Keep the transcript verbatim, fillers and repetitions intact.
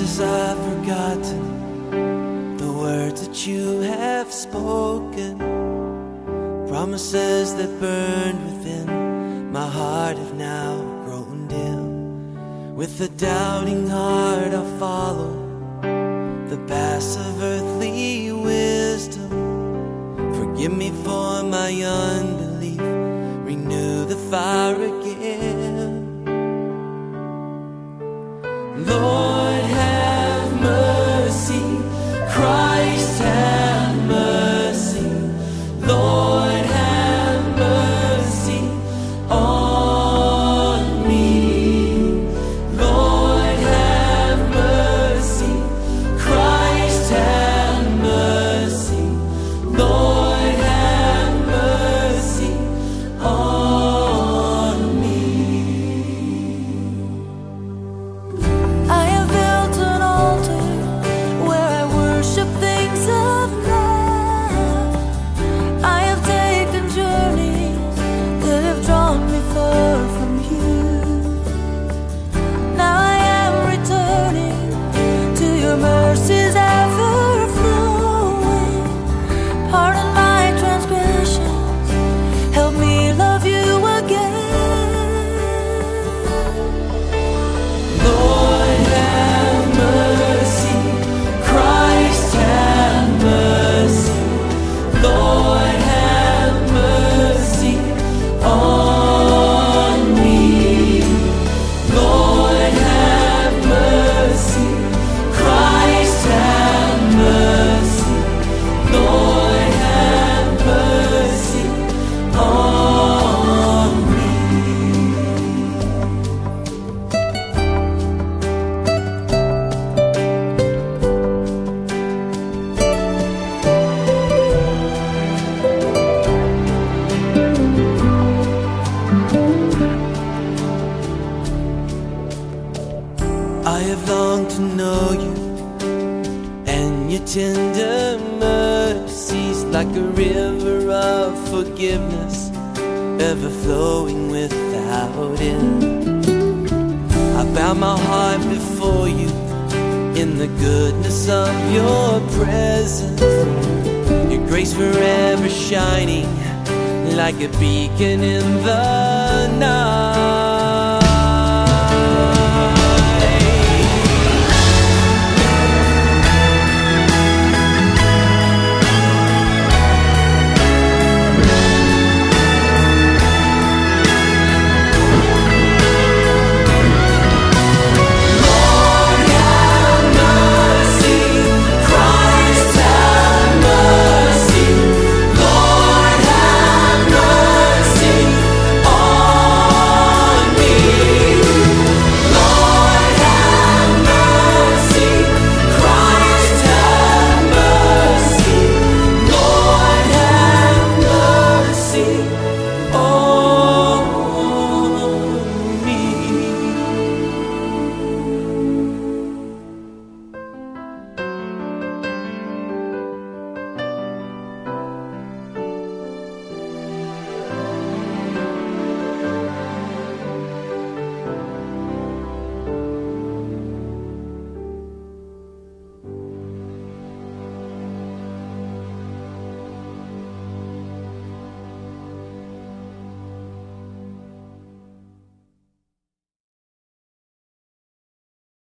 Cause I've forgotten the words that you have spoken. Promises that burned within my heart have now grown dim. With a doubting heart I'll follow the paths of earthly wisdom. Forgive me for my unbelief, renew the fire again. Lord, have mercy. Christ, have mercy. Lord, have mercy on me. Lord, have mercy. Christ, have mercy. Lord, have mercy on me. I have built an altar where I worship things of man. I have taken journeys that have drawn me far from you. Now I am returning to your mercies ever flowing. Pardon my transgressions, help me love you again. Lord, have mercy. Christ, have mercy. Lord, have mercy on me. Lord, have mercy. Christ, have mercy. Lord, have mercy on me. I have longed to know you and your tender mercies, like a river of forgiveness, ever flowing without end. I bow my heart before you in the goodness of your presence, your grace forever shining like a beacon in the night.